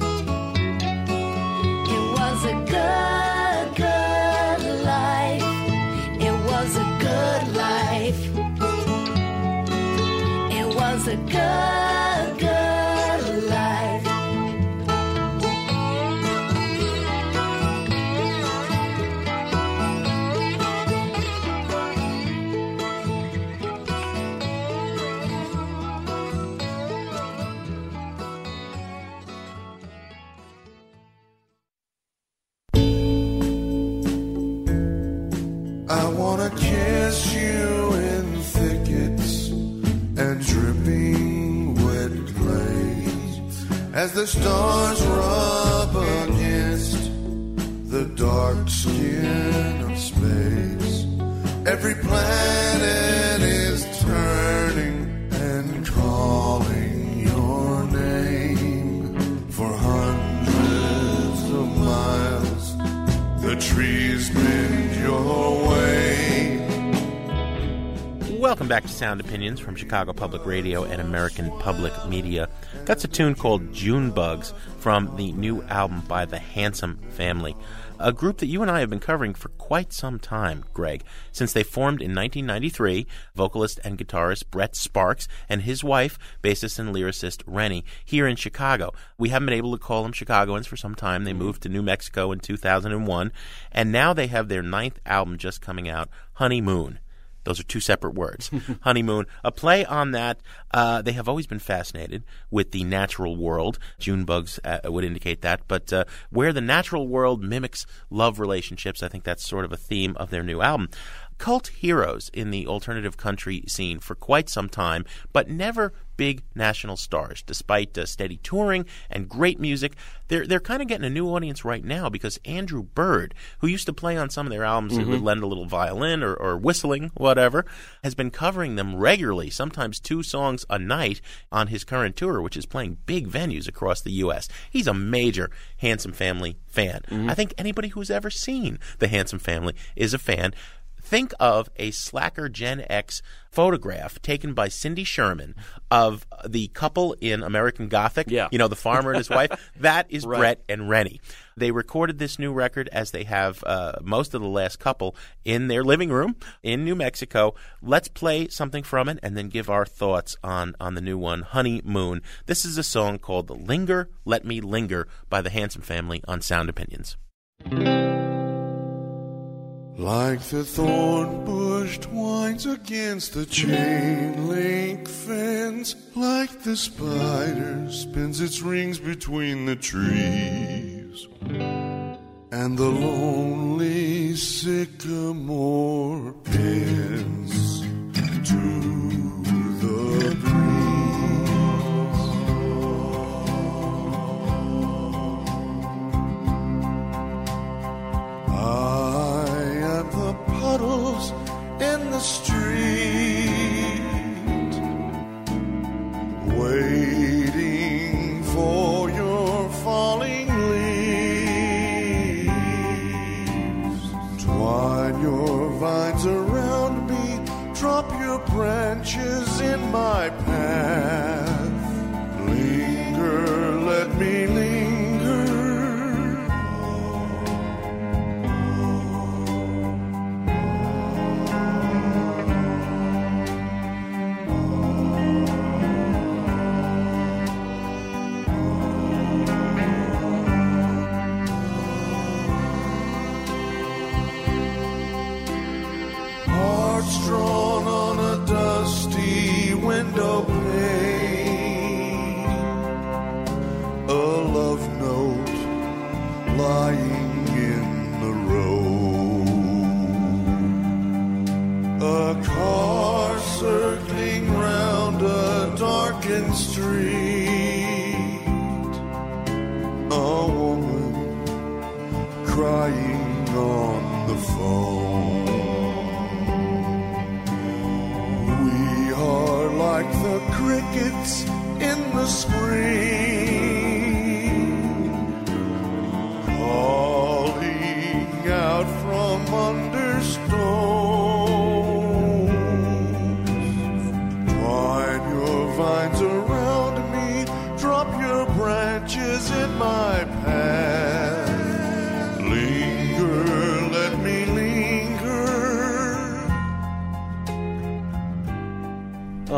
It was a good, good life. It was a good life. It was a good, good life. I wanna kiss you in thickets and dripping wet clay as the stars rub against the dark skin of space. Every planet is turning and calling your name for hundreds of miles. The trees bend your way. Welcome back to Sound Opinions from Chicago Public Radio and American Public Media. That's a tune called June Bugs from the new album by the Handsome Family, a group that you and I have been covering for quite some time, Greg, since they formed in nineteen ninety-three. Vocalist and guitarist Brett Sparks and his wife, bassist and lyricist Rennie, here in Chicago. We haven't been able to call them Chicagoans for some time. They moved to New Mexico in two thousand one, and now they have their ninth album just coming out, Honeymoon. Those are two separate words. Honeymoon, a play on that. Uh, they have always been fascinated with the natural world. June Bugs uh, would indicate that. But uh, where the natural world mimics love relationships, I think that's sort of a theme of their new album. Cult heroes in the alternative country scene for quite some time, but never big national stars. Despite uh, steady touring and great music, they're they're kind of getting a new audience right now because Andrew Bird, who used to play on some of their albums and Mhm. would lend a little violin or, or whistling, whatever, has been covering them regularly, sometimes two songs a night on his current tour, which is playing big venues across the U S. He's a major Handsome Family fan. I think anybody who's ever seen the Handsome Family is a fan. Think of a slacker Gen X photograph taken by Cindy Sherman of the couple in American Gothic. Yeah. You know, the farmer and his wife. That is Right. Brett and Rennie. They recorded this new record, as they have uh, most of the last couple, in their living room in New Mexico. Let's play something from it and then give our thoughts on, on the new one, Honeymoon. This is a song called Linger, Let Me Linger by the Handsome Family on Sound Opinions. Like the thorn bush twines against the chain link fence, like the spider spins its rings between the trees, and the lonely sycamore bends to the breeze. Puddles in the street, waiting for your falling leaves. Twine your vines around me, drop your branches in my path. Linger, let me linger. Drawn on a dusty window pane, a love note lying in the road, a car circling round a darkened street, a woman crying on the phone. Like the crickets in the spring, calling out from under stones.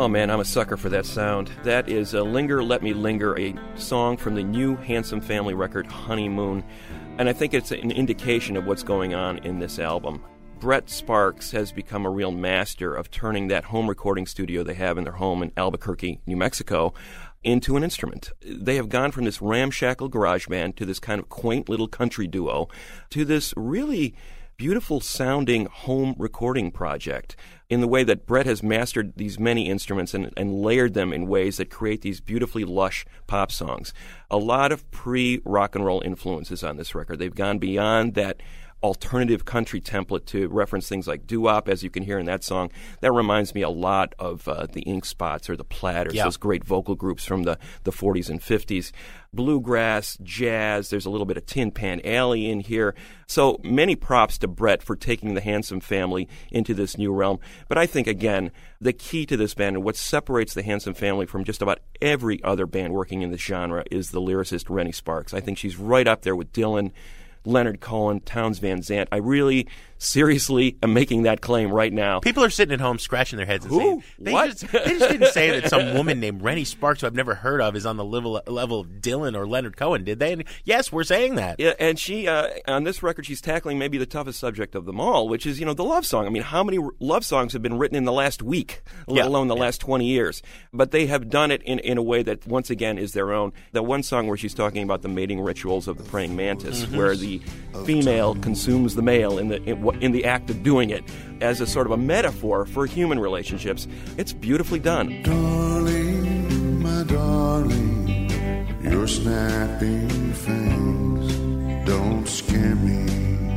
Oh man, I'm a sucker for that sound. That is uh, Linger, Let Me Linger, a song from the new Handsome Family record, Honeymoon. And I think it's an indication of what's going on in this album. Brett Sparks has become a real master of turning that home recording studio they have in their home in Albuquerque, New Mexico, into an instrument. They have gone from this ramshackle garage band to this kind of quaint little country duo to this really beautiful sounding home recording project in the way that Brett has mastered these many instruments and, and layered them in ways that create these beautifully lush pop songs. A lot of pre-rock and roll influences on this record. They've gone beyond that alternative country template to reference things like doo-wop, as you can hear in that song. That reminds me a lot of uh, the Ink Spots or the Platters, yeah. those great vocal groups from the, the forties and fifties. Bluegrass, jazz, there's a little bit of Tin Pan Alley in here. So many props to Brett for taking the Handsome Family into this new realm. But I think, again, the key to this band and what separates the Handsome Family from just about every other band working in this genre is the lyricist Rennie Sparks. I think she's right up there with Dylan, Leonard Cohen, Townes Van Zandt. I really, seriously am making that claim right now. People are sitting at home scratching their heads and Who? saying, they What? Just, they just didn't say that some woman named Rennie Sparks, who I've never heard of, is on the level, level of Dylan or Leonard Cohen, did they? And yes, we're saying that. Yeah, and she, uh, on this record, she's tackling maybe the toughest subject of them all, which is, you know, the love song. I mean, how many r- love songs have been written in the last week, let Yeah. alone the Yeah. last twenty years? But they have done it in, in a way that, once again, is their own. The one song where she's talking about the mating rituals of the praying mantis, Mm-hmm. where the female consumes the male in the in, in the act of doing it, as a sort of a metaphor for human relationships. It's beautifully done. Darling, my darling, your snapping fangs don't scare me.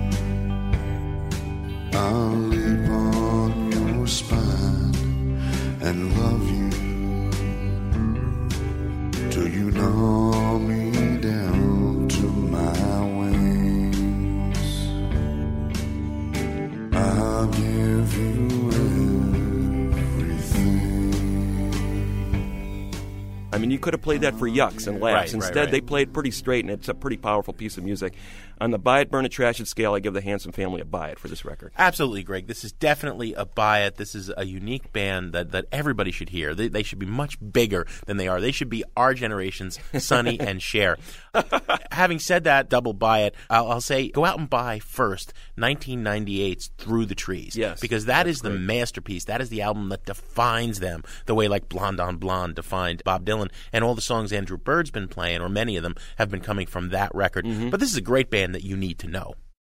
I'll live on your spine and love you till you gnaw me down to my wings. I'll give you everything. I mean, you could have played that for yucks and laughs. Right, right, Instead, right. they played pretty straight, and it's a pretty powerful piece of music. On the buy it, burn it, trash it scale, I give the Handsome Family a buy it for this record. Absolutely, Greg. This is definitely a buy it. This is a unique band that, that everybody should hear. They, they should be much bigger than they are. They should be our generation's Sonny and Cher. Having said that, double buy it, I'll, I'll say go out and buy first nineteen ninety-eight's Through the Trees. Yes, because that that's is the great. masterpiece. That is the album that defines them the way like Blonde on Blonde defined Bob Dylan. And all the songs Andrew Bird's been playing, or many of them, have been coming from that record. Mm-hmm. But this is a great band that you need to know.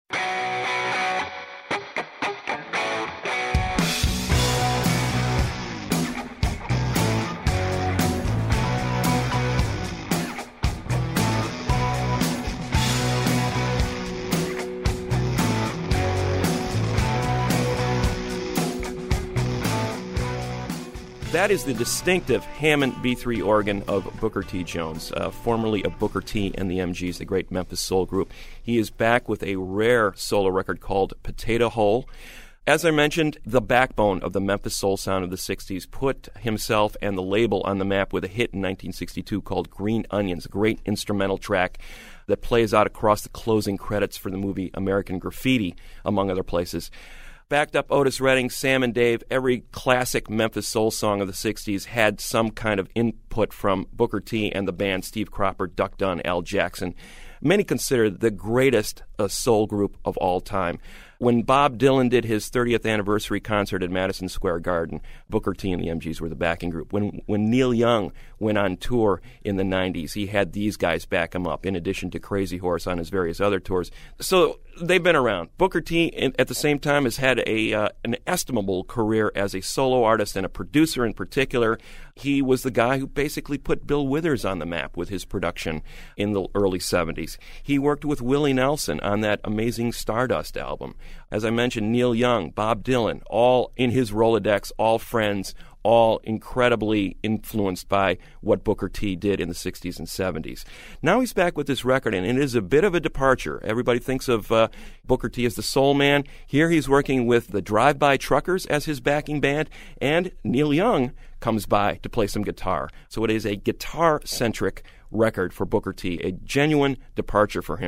That is the distinctive Hammond B three organ of Booker T. Jones, uh, formerly of Booker T. and the M Gs, the great Memphis soul group. He is back with a rare solo record called Potato Hole. As I mentioned, the backbone of the Memphis soul sound of the sixties put himself and the label on the map with a hit in nineteen sixty-two called Green Onions, a great instrumental track that plays out across the closing credits for the movie American Graffiti, among other places. Backed up Otis Redding, Sam and Dave, every classic Memphis soul song of the sixties had some kind of input from Booker T. and the band Steve Cropper, Duck Dunn, Al Jackson. Many consider the greatest uh, soul group of all time. When Bob Dylan did his thirtieth anniversary concert at Madison Square Garden, Booker T and the M Gs were the backing group. When when Neil Young went on tour in the nineties, he had these guys back him up, in addition to Crazy Horse on his various other tours. So they've been around. Booker T, at the same time, has had a uh, an estimable career as a solo artist and a producer in particular. He was the guy who basically put Bill Withers on the map with his production in the early seventies. He worked with Willie Nelson on that amazing Stardust album. As I mentioned, Neil Young, Bob Dylan, all in his Rolodex, all friends, all incredibly influenced by what Booker T did in the sixties and seventies. Now he's back with this record, and it is a bit of a departure. Everybody thinks of uh, Booker T as the soul man. Here he's working with the Drive-By Truckers as his backing band, and Neil Young comes by to play some guitar. So it is a guitar-centric record for Booker T, a genuine departure for him.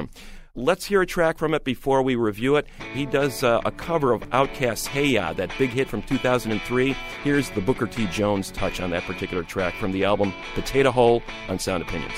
Let's hear a track from it before we review it. He does uh, a cover of Outkast's Hey Ya, that big hit from two thousand three. Here's the Booker T. Jones touch on that particular track from the album Potato Hole on Sound Opinions.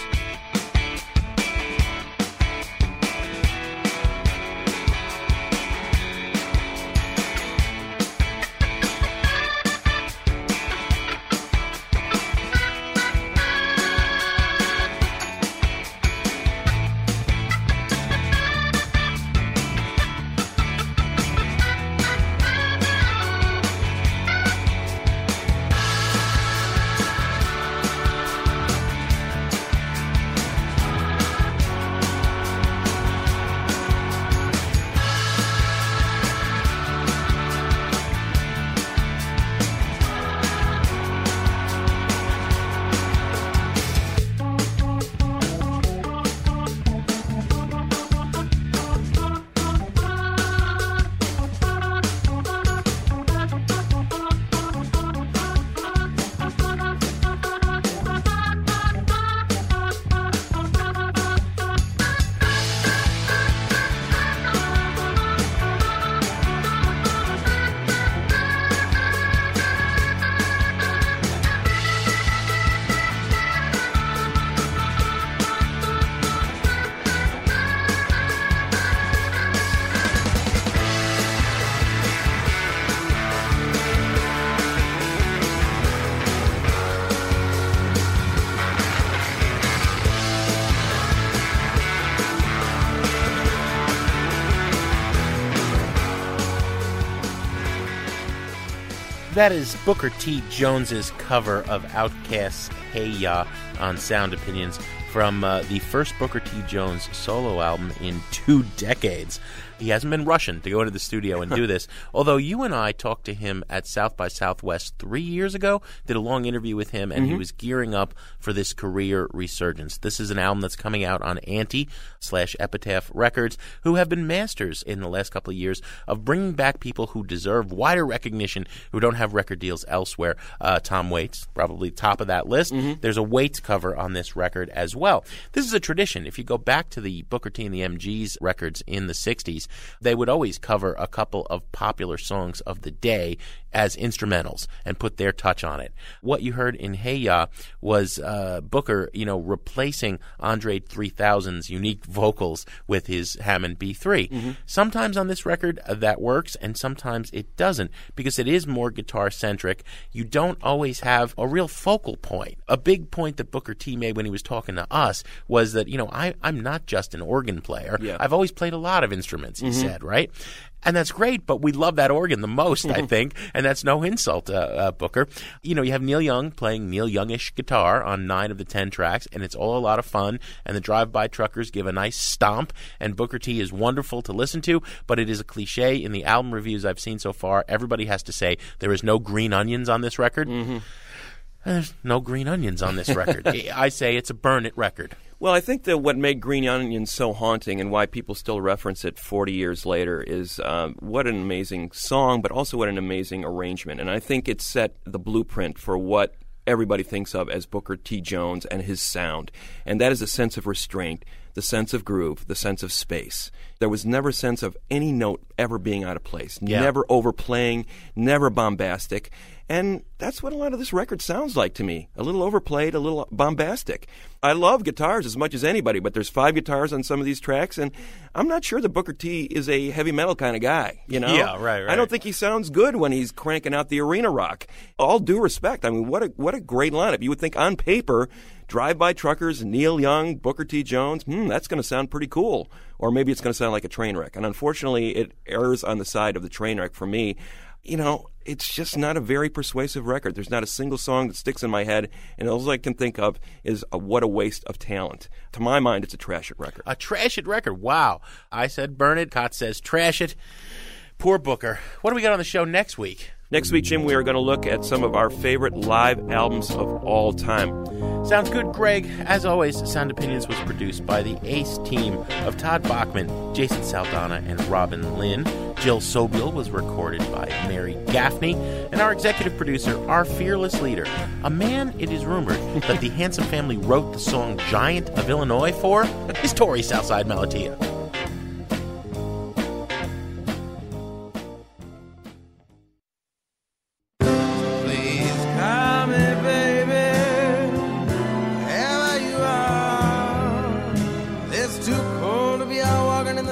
That is Booker T. Jones's cover of Outkast's Hey Ya on Sound Opinions from uh, the first Booker T. Jones solo album in two decades. He hasn't been rushing to go into the studio and do this, although you and I talked to him at South by Southwest three years ago, did a long interview with him, and mm-hmm. he was gearing up for this career resurgence. This is an album that's coming out on Anti slash Epitaph Records, who have been masters in the last couple of years of bringing back people who deserve wider recognition, who don't have record deals elsewhere. Uh, Tom Waits, probably top of that list. Mm-hmm. There's a Waits cover on this record as well. This is a tradition. If you go back to the Booker T and the M Gs records in the sixties, they would always cover a couple of popular songs of the day as instrumentals and put their touch on it. What you heard in Hey Ya was uh, Booker, you know, replacing Andre three thousand's unique vocals with his Hammond B three. Mm-hmm. Sometimes on this record uh, that works, and sometimes it doesn't, because it is more guitar-centric. You don't always have a real focal point. A big point that Booker T made when he was talking to us was that, you know, I, I'm not just an organ player. Yeah. I've always played a lot of instruments, he mm-hmm. said, right? And that's great, but we love that organ the most, I think, and that's no insult, uh, uh, Booker. You know, you have Neil Young playing Neil Youngish guitar on nine of the ten tracks, and it's all a lot of fun, and the drive-by truckers give a nice stomp, and Booker T is wonderful to listen to, but it is a cliche. In the album reviews I've seen so far, everybody has to say there is no green onions on this record. Mm-hmm. There's no green onions on this record. I say it's a burn it record. Well, I think that what made Green Onion so haunting and why people still reference it forty years later is um, what an amazing song, but also what an amazing arrangement. And I think it set the blueprint for what everybody thinks of as Booker T. Jones and his sound. And that is a sense of restraint, the sense of groove, the sense of space. There was never a sense of any note ever being out of place, yeah. never overplaying, never bombastic. And that's what a lot of this record sounds like to me. A little overplayed, a little bombastic. I love guitars as much as anybody, but there's five guitars on some of these tracks, and I'm not sure that Booker T is a heavy metal kind of guy, you know? Yeah, right, right. I don't think he sounds good when he's cranking out the arena rock. All due respect. I mean, what a what a great lineup. You would think on paper, Drive-By Truckers, Neil Young, Booker T. Jones, hmm, that's going to sound pretty cool. Or maybe it's going to sound like a train wreck. And unfortunately, it errs on the side of the train wreck for me. You know, it's just not a very persuasive record. There's not a single song that sticks in my head, and all I can think of is a, what a waste of talent. To my mind, it's a trash it record. A trash it record. Wow. I said burn it. Cott says trash it. Poor Booker. What do we got on the show next week? Next week, Jim, we are going to look at some of our favorite live albums of all time. Sounds good, Greg. As always, Sound Opinions was produced by the ace team of Todd Bachman, Jason Saldana, and Robin Lynn. Jill Sobel was recorded by Mary Gaffney. And our executive producer, our fearless leader, a man it is rumored that the Handsome family wrote the song Giant of Illinois for, is Tori Southside Malatia.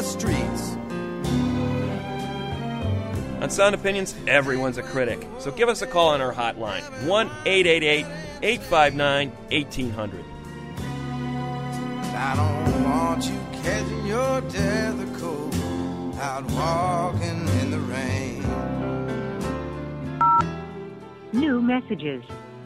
the streets. On Sound Opinions, everyone's a critic. So give us a call on our hotline, one eight eight eight, eight five nine, eighteen hundred. I don't want you catching your death of cold, out walking in the rain. New messages.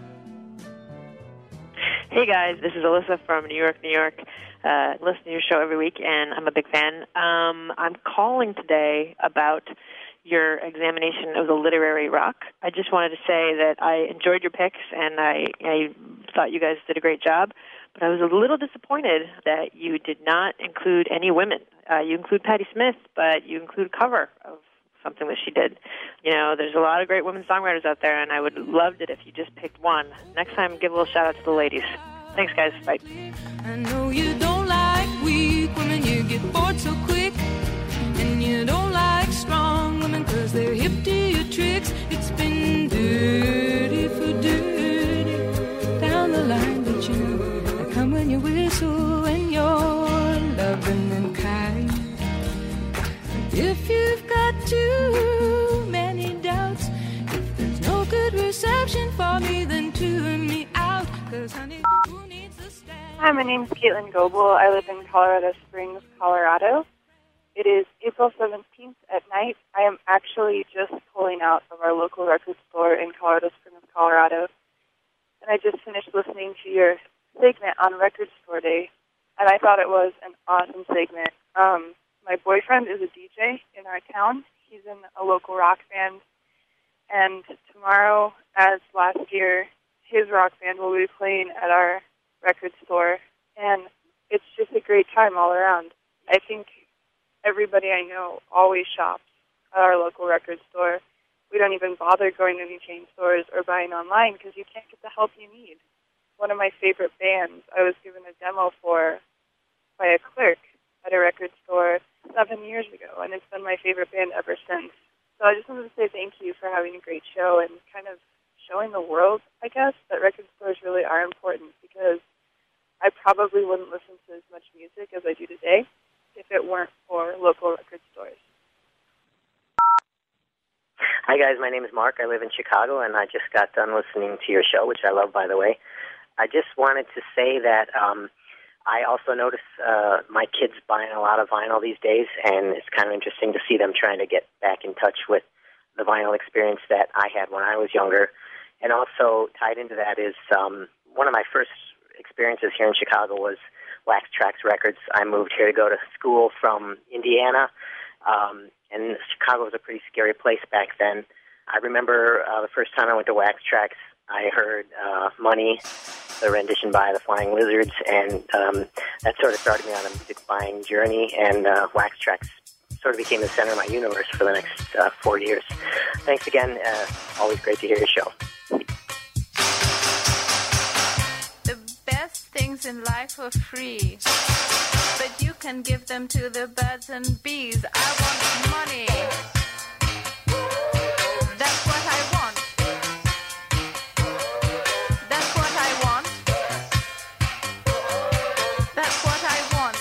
Hey guys, this is Alyssa from New York, New York. Uh, listen to your show every week, and I'm a big fan. Um, I'm calling today about your examination of the literary rock. I just wanted to say that I enjoyed your picks, and I, I thought you guys did a great job, but I was a little disappointed that you did not include any women. Uh, you include Patti Smith, but you include a cover of something that she did. You know, there's a lot of great women songwriters out there, and I would loved it if you just picked one. Next time, give a little shout-out to the ladies. Thanks, guys. Bye. I know you don't like weak women, you get bored so quick. And you don't like strong women because they're hip to your tricks. It's been dirty for dirty down the line, but you know I come when you whistle and you're loving and kind. If you've got too many doubts, if there's no good reception for me, then tune me out. Cause honey, who needs a stand? Hi, my name's Caitlin Goebel. I live in Colorado Springs, Colorado. It is April seventeenth at night. I am actually just pulling out of our local record store in Colorado Springs, Colorado. And I just finished listening to your segment on Record Store Day, and I thought it was an awesome segment. Um, my boyfriend is a D J in our town. He's in a local rock band. And tomorrow, as last year, his rock band will be playing at our record store. And it's just a great time all around. I think everybody I know always shops at our local record store. We don't even bother going to any chain stores or buying online because you can't get the help you need. One of my favorite bands I was given a demo for by a clerk at a record store seven years ago, and it's been my favorite band ever since. So I just wanted to say thank you for having a great show and kind of showing the world, I guess, that record stores really are important, because I probably wouldn't listen to as much music as I do today if it weren't for local record stores. Hi, guys. My name is Mark. I live in Chicago, and I just got done listening to your show, which I love, by the way. I just wanted to say that um, I also notice uh, my kids buying a lot of vinyl these days, and it's kind of interesting to see them trying to get back in touch with the vinyl experience that I had when I was younger. And also tied into that is um, one of my first experiences here in Chicago was Wax Trax Records. I moved here to go to school from Indiana, um, and Chicago was a pretty scary place back then. I remember uh, the first time I went to Wax Trax, I heard uh, Money, the rendition by the Flying Lizards, and um, that sort of started me on a music buying journey, and uh, Wax Trax sort of became the center of my universe for the next uh, four years. Thanks again. Uh, always great to hear your show. The best things in life are free, but you can give them to the birds and bees. I want money. That's what I want. That's what I want. That's what I want.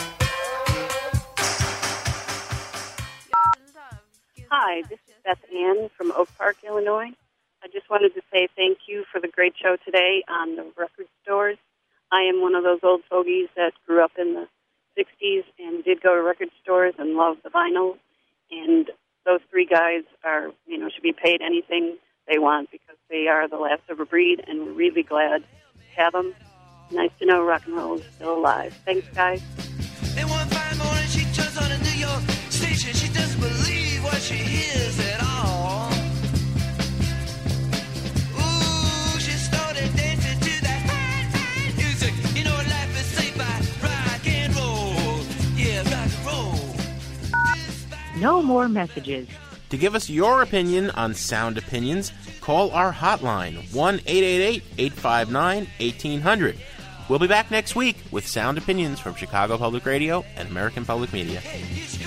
Hi, this is Beth Ann from Oak Park, Illinois. I just wanted to say thank you for the great show today on the record stores. I am one of those old fogies that grew up in the sixties and did go to record stores and loved the vinyl. And those three guys are, you know, should be paid anything they want because they are the last of a breed, and we're really glad to have them. Nice to know rock and roll is still alive. Thanks, guys. And one fine morning she turns on a New York station. She doesn't believe what she hears at all. Ooh, she started dancing to that music. You know life is saved by rock and roll. Yeah, rock and roll. No more messages. To give us your opinion on Sound Opinions, call our hotline, one eight eight eight, eight five nine, eighteen hundred. We'll be back next week with Sound Opinions from Chicago Public Radio and American Public Media. Hey,